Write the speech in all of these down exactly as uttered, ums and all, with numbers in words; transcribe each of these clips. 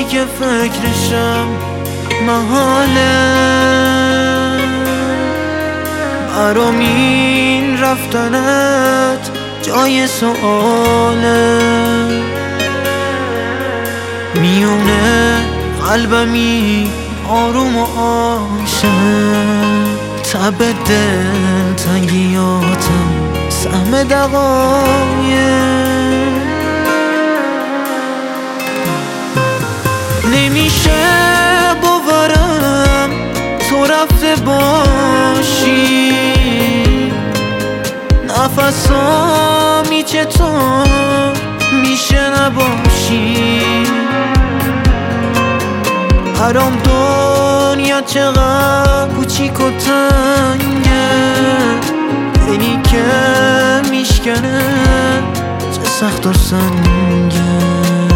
دیگه فکرشم محاله، برام این رفتنت جای سؤاله. میونه قلبمی آروم و آشم، تب دل تنگیاتم سهم دقایق. نمیشه باورم تو رفته باشی، نفسامی چطور میشه نباشی. برام دنیا چقدر کوچیک و تنگه، دلی که میشکنه چه سخت و سنگه.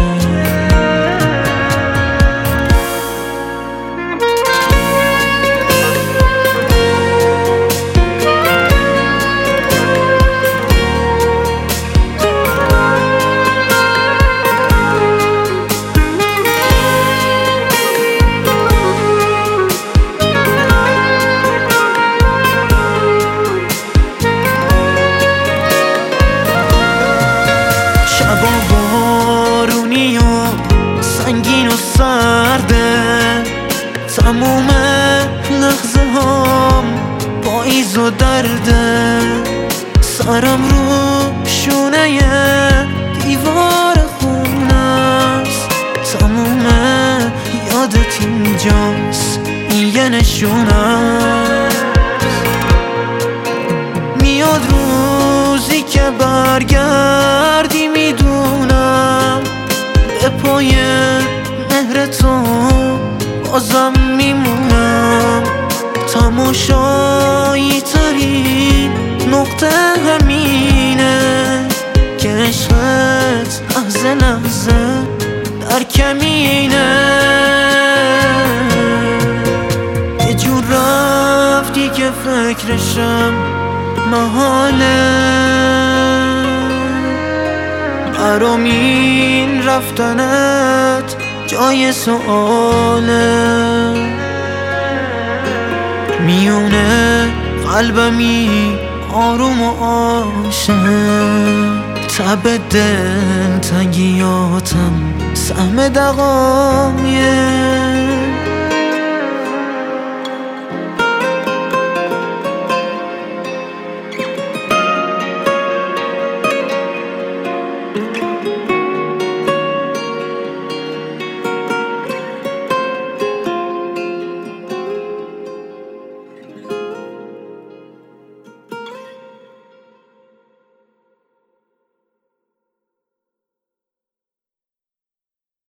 شبا بارونی و سنگین و سرده، تموم لحظه هم پاییز و درده. سرم رو شونه دیوار خونه است، تموم یادت اینجاست، این یه نشونه. میاد روزی که برگردی، میدونم به پای مهر تو بازم میمونم. تماشایی ترین نقطه همینه که عشقت لحظه لحظه در کمینه. یه جور رفتی که فکرشم محاله، برام این رفتنت جای سؤاله. میونه قلبمی آروم و آشم، تب دل تنگیاتم سهم دقایق.